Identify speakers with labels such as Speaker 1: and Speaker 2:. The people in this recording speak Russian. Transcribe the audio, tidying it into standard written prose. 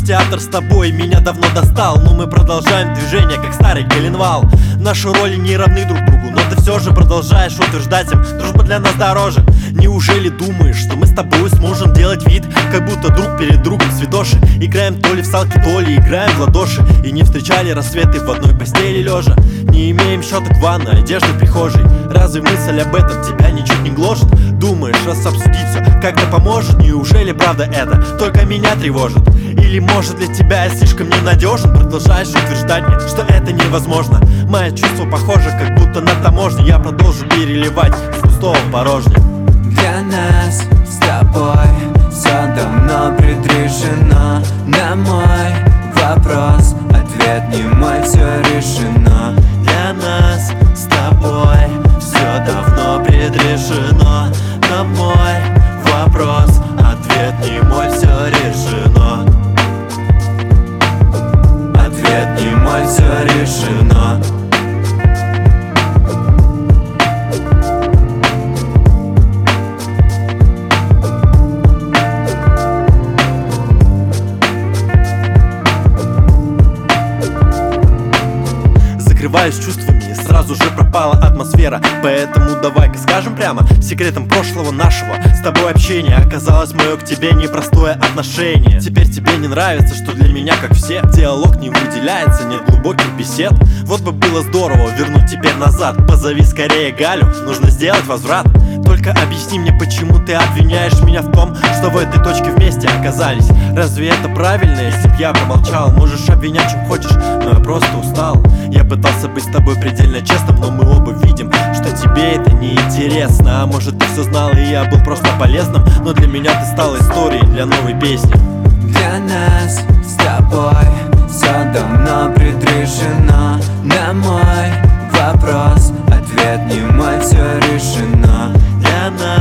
Speaker 1: театр с тобой меня давно достал, но мы продолжаем движение, как старый коленвал. Наши роли не равны друг другу, но ты все же продолжаешь утверждать им: дружба для нас дороже. Неужели думаешь, что мы с тобой сможем делать вид, как будто друг перед другом святоши? Играем то ли в салки, то ли играем в ладоши, и не встречали рассветы в одной постели лежа. Не имеем щеток в ванной, одежды в прихожей. Разве мысль об этом тебя ничуть не гложет? Думаешь, раз обсудить все как-то поможет? Неужели правда это только меня тревожит? Или может для тебя я слишком ненадежен? Продолжаешь утверждать мне, что это невозможно. Мои чувства похожи, как будто на таможне. Я продолжу переливать с пустого в порожнее.
Speaker 2: Для нас с тобой все давно предрешено. На мой вопрос ответ не мой, все решено.
Speaker 1: Для нас с тобой все давно предрешено. На мой вопрос ответ не мой, все решено.
Speaker 2: Ответ не мой, все решено.
Speaker 1: Закрываюсь чувствами, сразу же пропала атмосфера. Поэтому давай-ка скажем прямо: секретом прошлого нашего с тобой общения оказалось мое к тебе непростое отношение. Теперь тебе не нравится, что для меня, как все, диалог не выделяется, нет глубоких бесед. Вот бы было здорово вернуть теперь назад. Позови скорее Галю, нужно сделать возврат. Только объясни мне, почему ты обвиняешь меня в том, что в этой точке вместе оказались. Разве это правильно, если б я промолчал? Можешь обвинять чем хочешь, но я просто устал. Я пытался быть с тобой предельно честным, но мы оба видим, что тебе это не интересно. А может, ты все знал, и я был просто полезным, но для меня ты стала историей для новой песни.
Speaker 2: Для нас с тобой все давно предрешено. На мой вопрос ответ не мой, все решено.
Speaker 1: Для нас